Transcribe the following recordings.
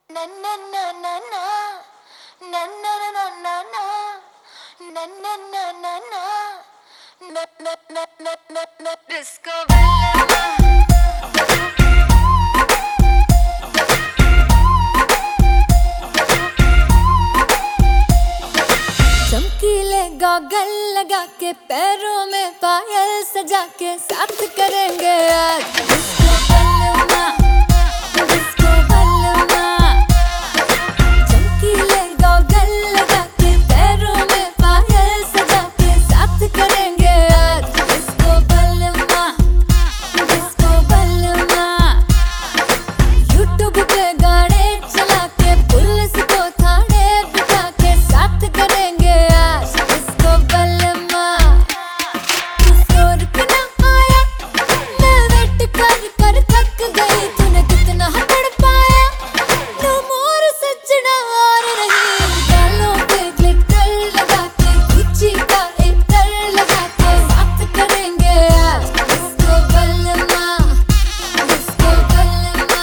na na na na na na na na na na na na na na na na disco bellama चमकीले goggle लगा के पैरों में पायल सजा के साथ करेंगे आज डिस्को बल्लमा डिस्को बल्लमा चमकीले गॉगल लगा के पैरों में पायल सजा के साथ करेंगे आज डिस्को बल्लमा डिस्को बल्लमा यूट्यूब पे गाने चला के पुलिस को थाने बिठा के साथ करेंगे आज डिस्को बल्लमा किसी और रुकना आया मैं वेट कर कर थक गई तूने कितना तड़पाया नो मोर सजना और नहीं गालों पे ग्लिटर लगा के गुच्ची का इतर लगा के साथ करेंगे आज डिस्को बल्लमा डिस्को बल्लमा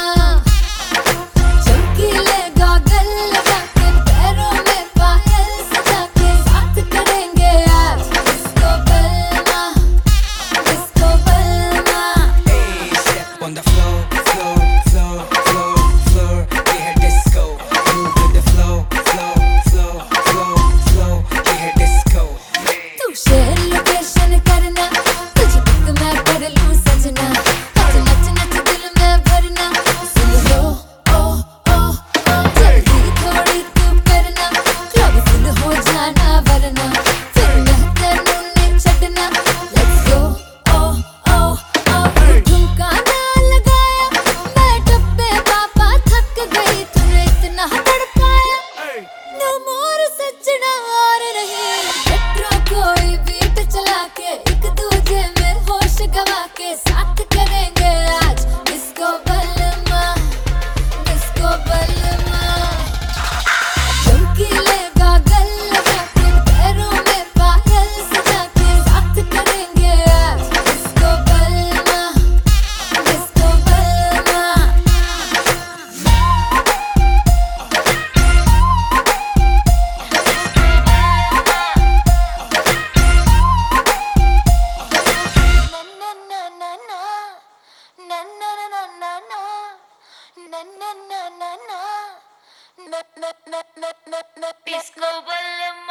चमकीले गॉगल लगा के पैरों में पायल सजा के साथ करेंगे आज डिस्को बल्लमा डिस्को बल्लमा Hey, step on the floor, floor, floor, floor, floor. Yeah, disco. Move with the flow, flow, flow, flow, flow. Yeah, disco. तू शेयर लोकेशन करना तुझे पिक मैं कर लूं सजना आज नच नच दिल में भरना सुन लो ओ ओ ओ जल्दी थोड़ी तू करना क्लब फुल हो जाना वरना फिर मैं तेनू नहीं छड़ना लेट्स गो ओ ओ ओ झुमका ना लगाया मैं डब्बे पापा थक गई तूने इतना तड़पाया नो मोर सजना और नहीं मेट्रो कोई बीट चला के एक दूजे में होश गवा के साथ करेंगे आज डिस्को बल्लमा डिस्को बल्लमा चमकीले गॉगल लगा के पैरों में पायल सजा के साथ करेंगे आज डिस्को बल्लमा डिस्को बल्लमा Disco ballama